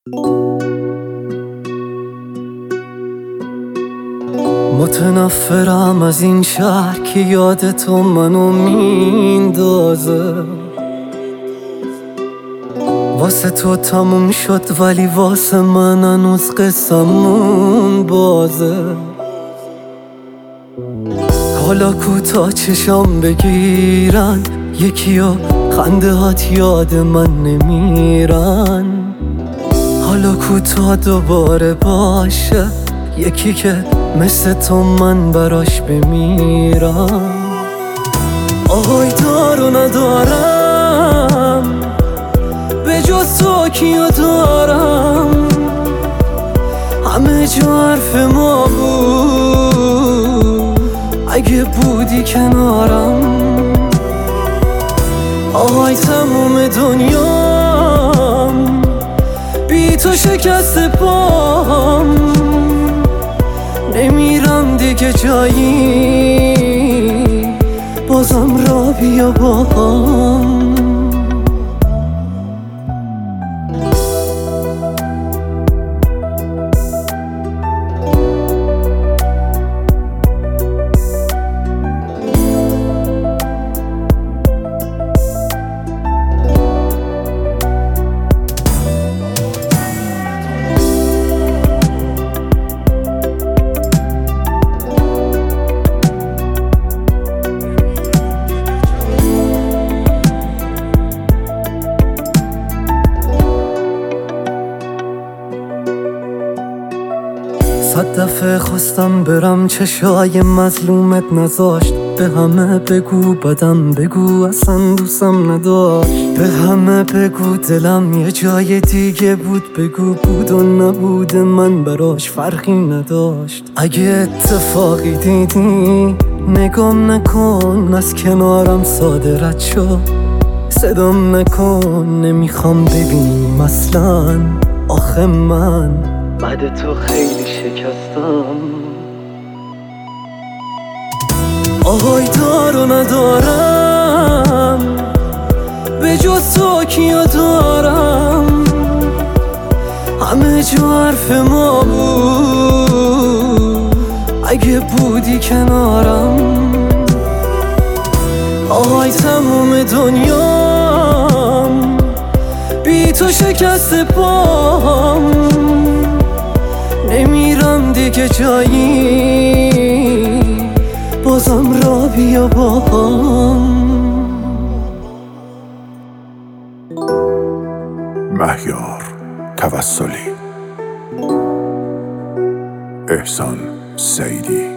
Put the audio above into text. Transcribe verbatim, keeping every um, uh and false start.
متنفرم از این شهر که یاد تو منو میندازه. واسه تو تموم شد ولی واسه من هنوز قصمون بازه. حالا کوتا چشام بگیرن یکیا خنده هات یاد من نمیرن. حالا کوتا دوباره باشه یکی که مثل تو من براش بمیرم. آهای دارو ندارم به جز تو کیو دارم. همه جا حرف ما بود اگه بودی کنارم. آهای تموم دنیام بی تو شکست پام. نمیرم دیگه جایی بازم را بیا با هم. صد دفعه خواستم برم چشای مظلومت نذاشت. به همه بگو بدم بگو اصلا دوستم نداشت. به همه بگو دلم یه جای دیگه بود بگو بود و نبود من براش فرقی نداشت. اگه اتفاقی دیدی نگام نکن از کنارم ساده رد شو. صدام نکن نمیخوام ببینیم اصلا. آخه من بعد تو خیلی شکستم. آهای دارو ندارم به جز تو کیو دارم. همه جا حرف ما بود اگه بودی کنارم. آهای تموم دنیام بی تو شکست پام. نمیرم دیگه جایی بازم را بیا با هم. مهیار توسلی، احسان سعیدی.